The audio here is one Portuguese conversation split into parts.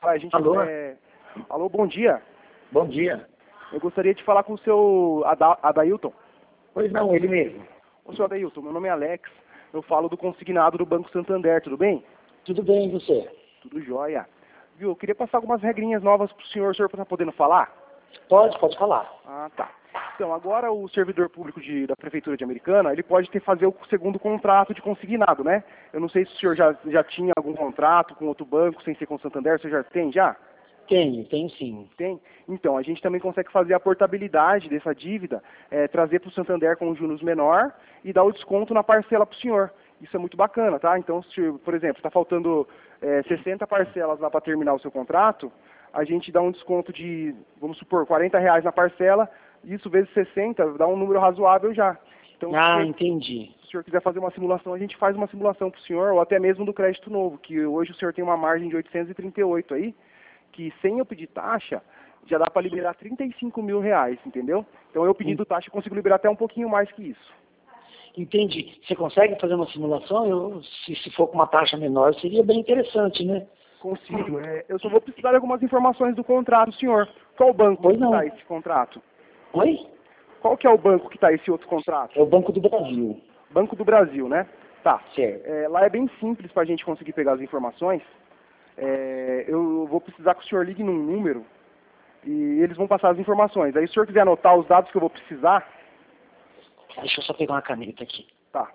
A gente, Alô? Alô, bom dia. Bom dia. Eu gostaria de falar com o seu Adailton. Pois não, ele mesmo. Ô, seu Adailton, meu nome é Alex. Eu falo do consignado do Banco Santander, tudo bem? Tudo bem, e você? Tudo jóia. Viu, eu queria passar algumas regrinhas novas pro senhor. O senhor está podendo falar? Pode falar. Ah, tá. Então, agora o servidor público da Prefeitura de Americana, ele pode fazer o segundo contrato de consignado, né? Eu não sei se o senhor já tinha algum contrato com outro banco, sem ser com o Santander, o senhor já tem já? Tenho sim. Tem? Então, a gente também consegue fazer a portabilidade dessa dívida, trazer para o Santander com juros menor e dar o desconto na parcela para o senhor. Isso é muito bacana, tá? Então, se, por exemplo, está faltando 60 parcelas lá para terminar o seu contrato, a gente dá um desconto de, vamos supor, R$ 40 na parcela, isso vezes 60 dá um número razoável já. Então, Entendi. se o senhor quiser fazer uma simulação, a gente faz uma simulação para o senhor, ou até mesmo do crédito novo, que hoje o senhor tem uma margem de 838 aí, que sem eu pedir taxa, já dá para liberar R$ 35 mil, entendeu? Então eu pedindo taxa, eu consigo liberar até um pouquinho mais que isso. Entendi. Você consegue fazer uma simulação? Se for com uma taxa menor, seria bem interessante, né? Consigo. Eu só vou precisar de algumas informações do contrato, senhor. Qual banco que está esse contrato? Oi? Qual que é o banco que está esse outro contrato? É o Banco do Brasil. Banco do Brasil, né? Tá. Certo. Lá é bem simples para a gente conseguir pegar as informações. Eu vou precisar que o senhor ligue num número e eles vão passar as informações. Aí se o senhor quiser anotar os dados que eu vou precisar... Deixa eu só pegar uma caneta aqui. Tá.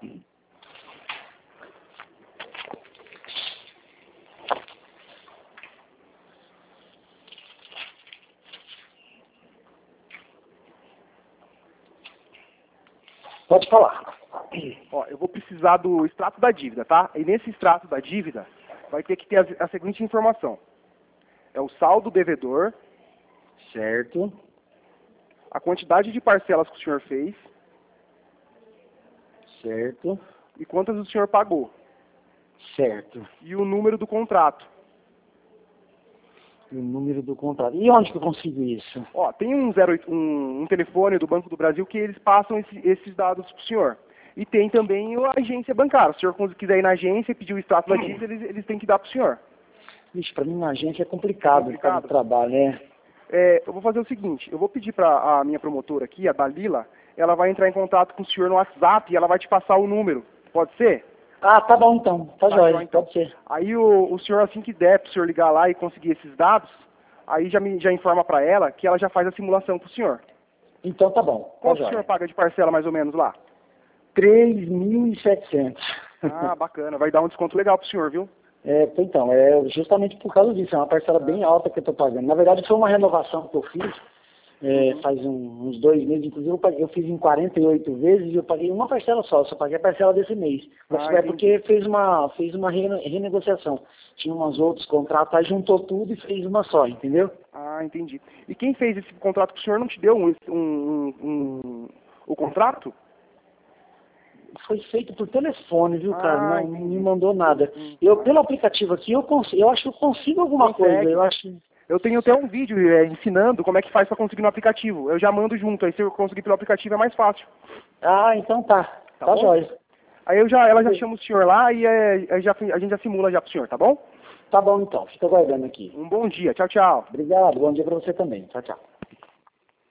Pode falar. Ó, eu vou precisar do extrato da dívida, tá? E nesse extrato da dívida vai ter que ter a seguinte informação. É o saldo devedor, Certo. a quantidade de parcelas que o senhor fez Certo. e quantas o senhor pagou. Certo. E o número do contrato. E o número do contrato. E onde que eu consigo isso? Ó, tem um telefone do Banco do Brasil que eles passam esses dados para o senhor. E tem também a agência bancária. Se o senhor quiser ir na agência e pedir o extrato da dívida, eles têm que dar para o senhor. Vixe, para mim na agência é complicado por causa do trabalho, né? Eu vou fazer o seguinte, eu vou pedir para a minha promotora aqui, a Dalila, ela vai entrar em contato com o senhor no WhatsApp e ela vai te passar o número. Pode ser? Ah, tá bom então. Tá jóia, então. Pode ser. Aí o senhor, assim que der para o senhor ligar lá e conseguir esses dados, aí já informa para ela que ela já faz a simulação para o senhor. Então tá bom. Quanto o senhor paga de parcela mais ou menos lá? 3.700. Ah, bacana. Vai dar um desconto legal para o senhor, viu? Então, justamente por causa disso. É uma parcela bem alta que eu tô pagando. Na verdade, foi uma renovação que eu fiz faz uns 2 meses. Inclusive, eu fiz em 48 vezes e eu paguei uma parcela só. Eu só paguei a parcela desse mês. Porque fez uma renegociação. Tinha uns outros contratos, aí juntou tudo e fez uma só, entendeu? Ah, entendi. E quem fez esse contrato com o senhor não te deu o contrato? Foi feito por telefone, viu, cara? Não me mandou nada. Pelo aplicativo aqui, eu acho que eu consigo alguma coisa. Eu tenho até um vídeo ensinando como é que faz para conseguir no aplicativo. Eu já mando junto, aí se eu conseguir pelo aplicativo é mais fácil. Ah, então tá. Tá jóia. Aí ela já chama o senhor lá e a gente já simula já pro senhor, tá bom? Tá bom então, fica aguardando aqui. Um bom dia, tchau, tchau. Obrigado, bom dia pra você também. Tchau, tchau.